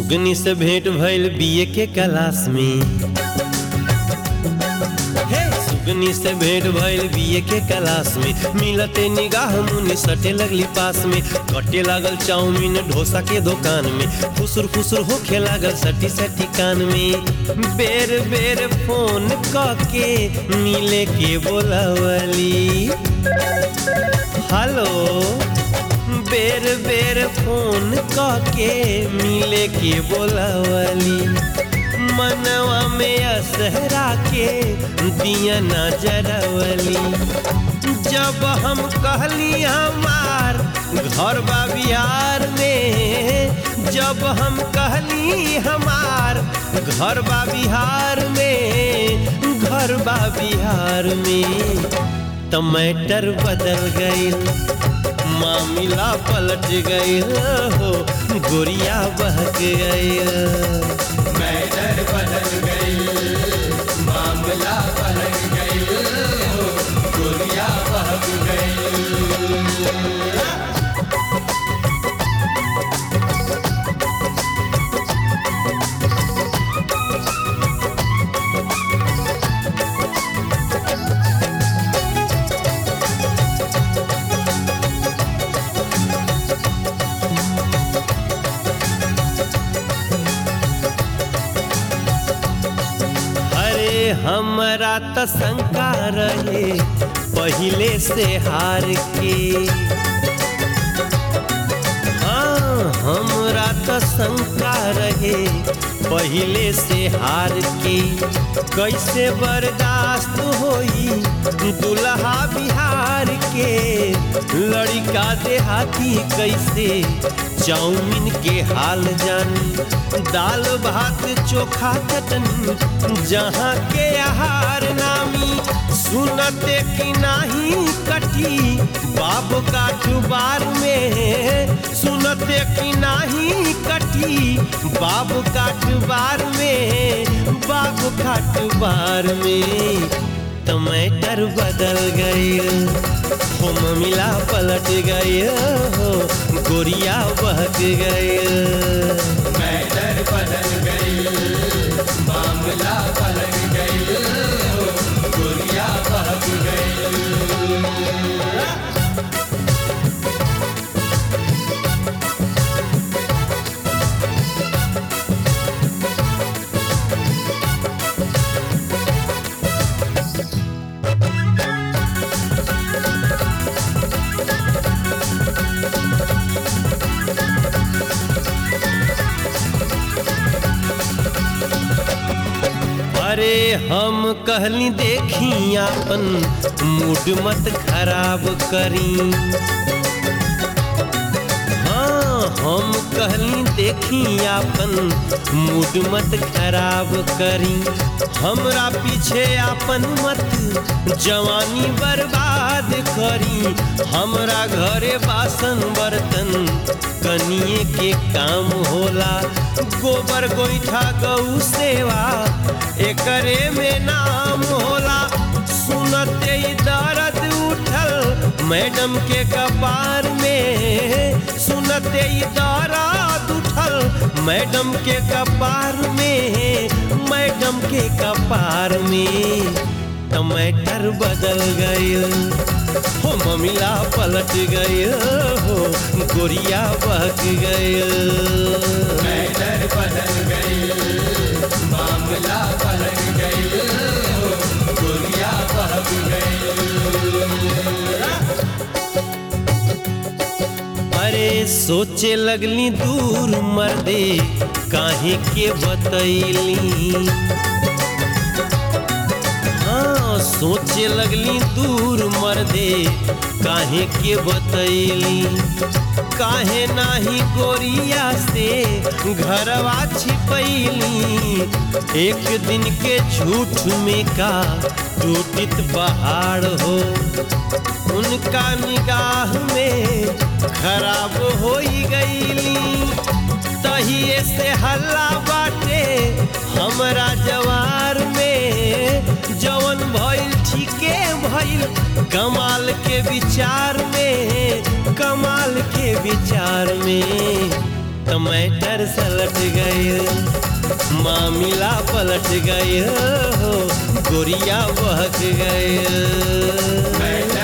सुगनी से भेंट भइल बीए के क्लास में। हे सुगनी से भेंट भइल बीए के क्लास में। मिलते निगाह मुनि सटे लगली पास में। कटे लागल चाउमीन डोसा के दुकान में। फुसुर फुसुर होखे लागल सटी सटी कान में। बेर बेर फोन के मिले के बोलावली। हेलो बेर बेर फोन के मिले के बोलावली। मनवा में असहरा के दिया ना जरावली। जब हम कहली हमार घर बा बिहार में। जब हम कहली हमार घर बा बिहार में। घर बा बिहार में टमाटर बदल गई। मामला पलट गई हो गोरिया बहक गई। मैटर बदल गई मामला पलट गई हो गोरिया बहक गई। हमरा त शंका रहे पहिले से हार के। हाँ हमरा त शंका रहे पहिले से हार के। कैसे बर्दाश्त होई दुल्हा बिहार के। लड़का देहाती कैसे चाउमीन के हाल जानी। दाल भात चोखा चटनी जहाँ के आहार नामी। सुनते कि नाही कटी बाबू काटबार में। सुनते कि नाही कटी बाबू काटबार में। बाबू काटबार में टमाटर बदल गए हो ममिला पलट गए हो गोरिया बहक गए। मैटर बदल गई मामला पलट गई हो गोरिया बहक गई। अरे हम कहली देखी अपन मूड मत खराब करी। हाँ हम कहली देखी अपन मूड मत खराब करी। हमरा पीछे अपन मत जवानी बर्बाद करी। हमरा घरे बासन बर्तन कनिए के काम होला। गोबर गोईठा गौ सेवा एकरे में नाम होला। सुनते ही दर्द उठल मैडम के कपार में। सुनते ही दर्द उठल मैडम के कपार में। मैडम के कपार में टमाटर बदल गए हो ममिला पलट गए हो गोरिया बहक गए। मैटर बदल गई मामला पलट गई हो गोरिया बहक गई। अरे सोचे लगली दूर मर्दे काहे के बतैली। हाँ सोचे लगली दूर मर्दे काहे के बतैली। काहे नाही गोरिया से घरवा छिपैली। एक दिन के झूठ में का टूटित पहाड़ हो। उनका निगाह में खराब हो गईली। तहिए से हल्ला बाटे हमरा जवार में। जवन भइल ठीके भइल कमाल के विचार में। कमाल के विचार में टमाटर सलट गए, मामिला पलट गए हो, गोरिया बहक गए।